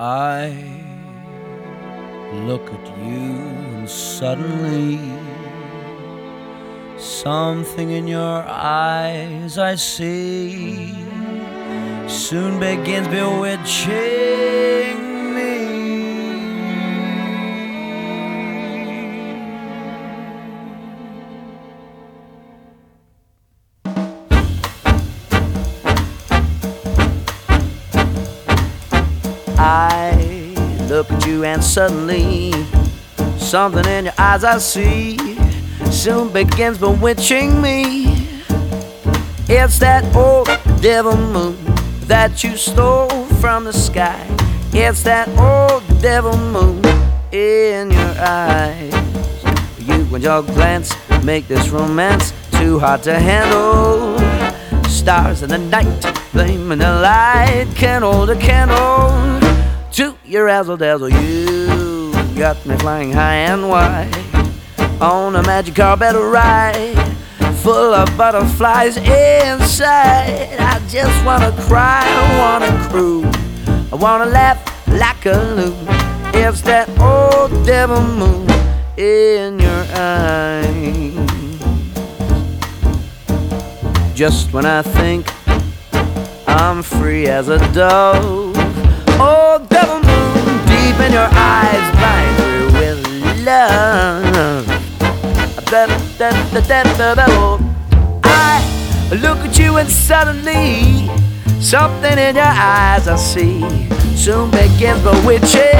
I look at you and suddenly something in your eyes I see soon begins bewitching me. I look at you and suddenly something in your eyes I see soon begins bewitching me. It's that old devil moon that you stole from the sky. It's that old devil moon in your eyes. You and your glance make this romance too hard to handle. Stars in the night, flame in the light, can't hold a candle to your razzle dazzle. You got me flying high and wide on a magic carpet ride full of butterflies inside. I just wanna cry, I wanna cruise, I wanna laugh like a loon. It's that old devil moon in your eyes. Just when I think I'm free as a dove, old devil moon deep in your eyes, blind through with love. I look at you and suddenly something in your eyes I see soon begins bewitching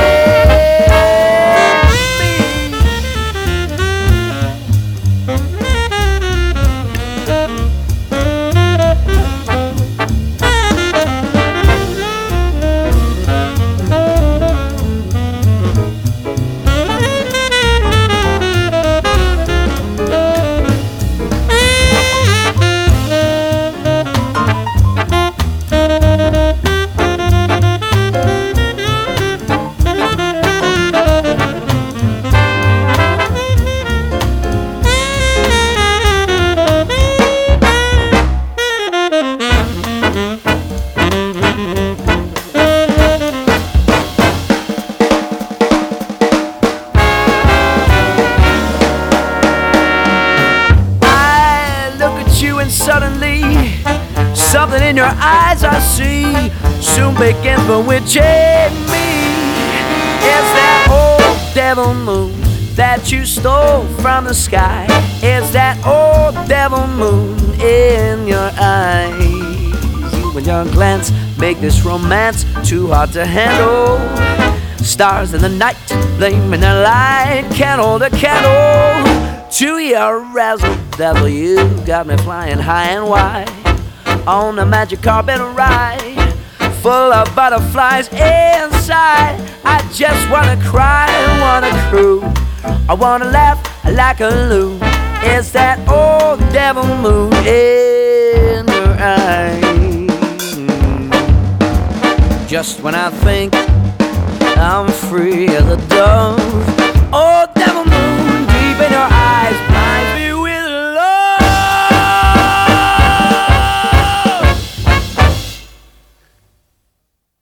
me. Suddenly, something in your eyes I see soon begins bewitching me. It's that old devil moon that you stole from the sky. It's that old devil moon in your eyes. You and your glance make this romance too hard to handle. Stars in the night, flame in the light, can't hold a candle to your razzle dazzle. You got me flying high and wide on a magic carpet ride full of butterflies inside. I just wanna cry, I wanna cruise, I wanna laugh like a loon. It's that old devil moon in your eyes. Just when I think I'm free as a dove,